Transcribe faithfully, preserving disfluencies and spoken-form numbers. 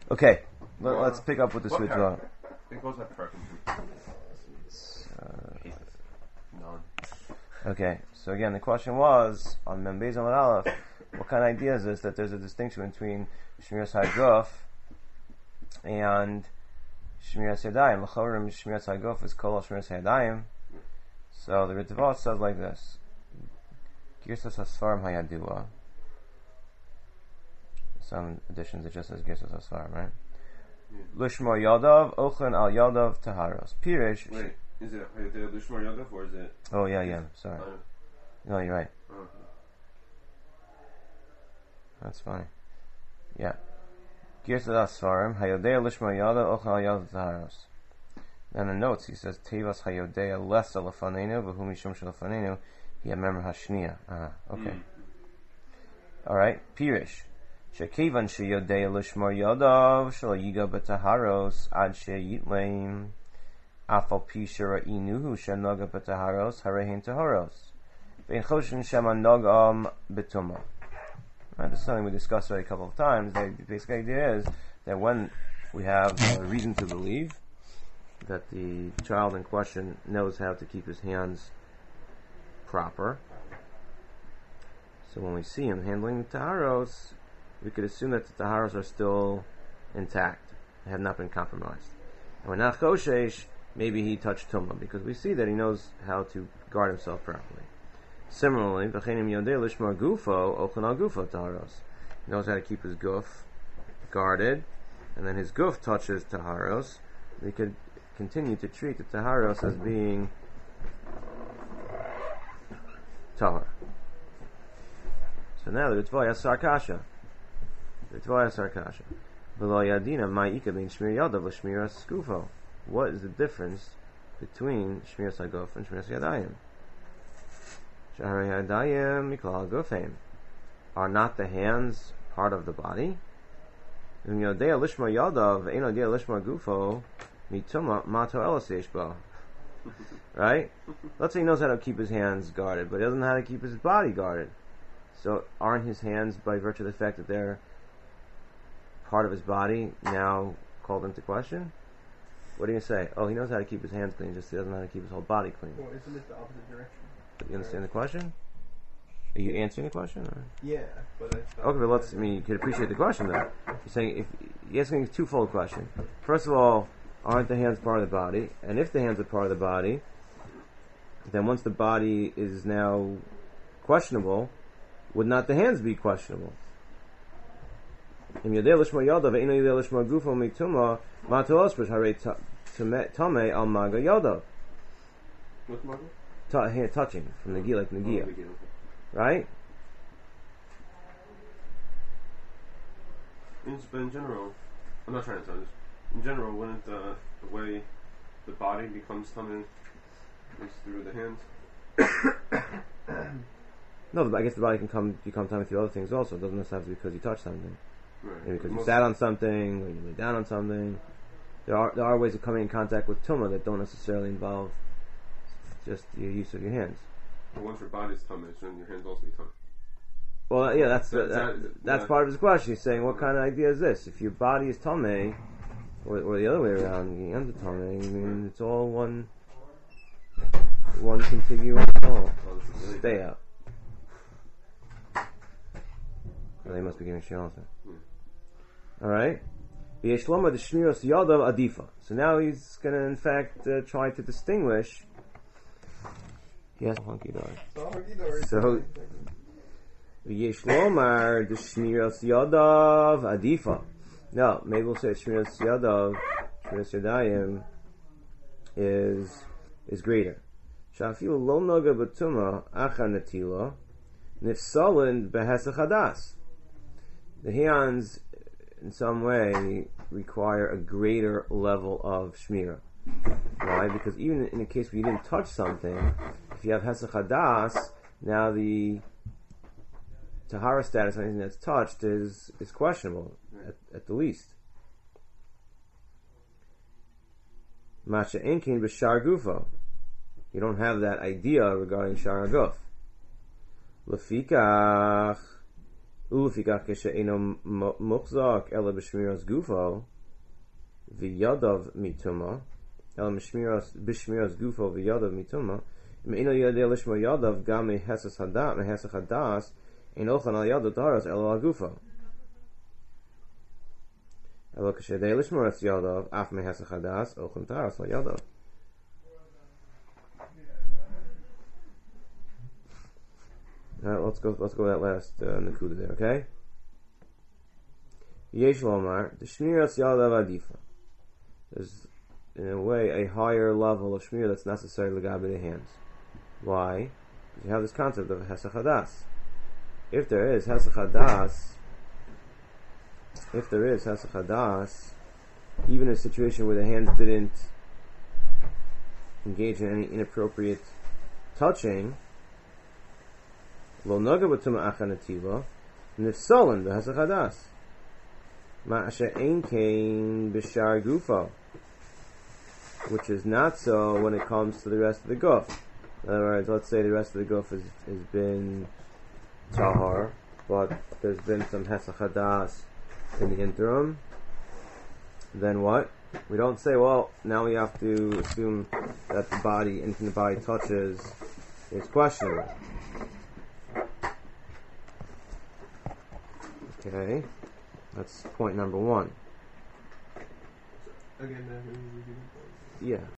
Okay, Let, let's pick up with the Svidra. It goes at perfect. Uh, None. Okay, so again, the question was on Mem Beis Amud Aleph. What kind of idea is this? That there's a distinction between Shmiras Haguf and Shmiras Yadayim. L'chorim Shmiras Haguf is Kol Shmiras Yadayim. So the Ritva says like this: Girsas Hasfarim Hayadua. Some editions it just says Girsas Hasfarim, right? Lishmor Yadav Ochen Al Yadav Taharos. Pirish. Wait, is it Hayadea Lishmor Yadav or is it? Oh yeah, yeah. Sorry. Uh, No, you're right. uh, That's funny. Yeah. Girsas Hasfarim Hayadea Lishmor Yadav Ochen Al Yadav Taharos. Then in the notes he says Tevas Hayodea Lesa Lefanenu V'hu Mishum Shelefanenu Yamem Hashniya. Ah, okay. Mm. All right. Pirish. Shekivan Sheyodea Lishmor Yadav Shelo Yiga B'Taharos Ad Sheyitleim Afal Pi Shera Inuhu Shenoga B'Taharos Harehin Taharos Vein Choshen Shema Nogam B'Tuma. Right, this is something we discussed already a couple of times. The basic idea is that when we have a reason to believe that the child in question knows how to keep his hands proper, so when we see him handling the taharos, we could assume that the taharos are still intact, have not been compromised. And when not choshesh, maybe he touched tumah, because we see that he knows how to guard himself properly. Similarly, v'chenim yodei lishmar gufo ochan al gufo taharos. He knows how to keep his guf guarded, and then his guf touches taharos. We could continue to treat the taharos as being tahar. So now the Ritva has sarkasha. The Ritva has sarkasha. V'lo yadina ma'ika bin shmir yadav l'shmiras skufo. What is the difference between shmiras haguf and shmiras yadayim? Shahari yadayim miklal gufeim. Are not the hands part of the body? V'im yodea lishmar yadav ein yodea lishmar gufo mituma mato elas ba. Right? Let's say he knows how to keep his hands guarded, but he doesn't know how to keep his body guarded. So aren't his hands, by virtue of the fact that they're part of his body, now called into question? What do you say? Oh, he knows how to keep his hands clean, just he doesn't know how to keep his whole body clean. Well, isn't it the opposite direction? You understand the question? Are you answering the question? Or? Yeah, but I Okay, but let's, I mean, you could appreciate the question though. You're saying, if you're asking a twofold question. First of all, aren't the hands part of the body? And if the hands are part of the body, then once the body is now questionable, would not the hands be questionable? If What's maga? Ta- hand touching from the like Nagia, Oh, okay. right? In, but in general, I'm not trying to tell this. In general, wouldn't the, the way the body becomes tummy is through the hands? No, but I guess the body can come become tummy through other things also. It doesn't necessarily have to be because you touch something. Right. Maybe because you Most- sat on something or you lay down on something. There are there are ways of coming in contact with tumah that don't necessarily involve just your use of your hands. But once your body's tummy, then your hands also become. Well, yeah, that's That- that, that- that's that- part of his question. He's saying, what kind of idea is this? If your body is tummy, or, or the other way around, your hands are tummy, I mean, it's all one one contiguous whole. Oh, this is really Stay out. Well, they must be giving shit also. Yeah. Alright? V'yeshloma the shmiros yadav adifa. So now he's going to, in fact, uh, try to distinguish. Yes, hunky dory. So, v'yeshlomar the shmiros yadav adifa. No, maybe we'll say shmiros yadav, shmiros yadayim is is greater. Shafilu lo noga b'tuma acha netila nifsalin behesach hadas. The hands, in some way, require a greater level of shmira. Why? Because even in the case where you didn't touch something, if you have hesach hadas, now the tahara status on anything that's touched is is questionable at, at the least. Masha inkin b'shar gufo. You don't have that idea regarding shar guf. Lefikach Ulefikach she'eino muchzak ela b'shmiras gufo v'yadav mituma ela b'shmiras b'shmiras gufo v'yadav mituma me'eino yadei lishma yadav gam mehesas hadat mehesach hadas ein ochan al yadav taharas ela al gufo ela k'shedei lishmaras yadav af mehesach hadas ochan taharas al yadav. Alright, let's go. Let's go to that last uh, nakuda there. Okay. Yesh lomar the shmiras yadav adifa. There's, in a way, a higher level of shmir that's necessary legabe the hands. Why? Because you have this concept of hesach hadas. If there is hesach hadas, if there is hesach hadas, even in a situation where the hands didn't engage in any inappropriate touching. Lo naga b'tuma achanativa nifsalim the hesach hadas ma'asher ein kain b'shar gufa, which is not so when it comes to the rest of the guf. In other words, let's say the rest of the guf has, has been tahar, but there's been some hesach hadas in the interim. Then what? We don't say, well, now we have to assume that the body, anything the body touches, is questionable. Okay, that's point number one. Again, uh, Yeah.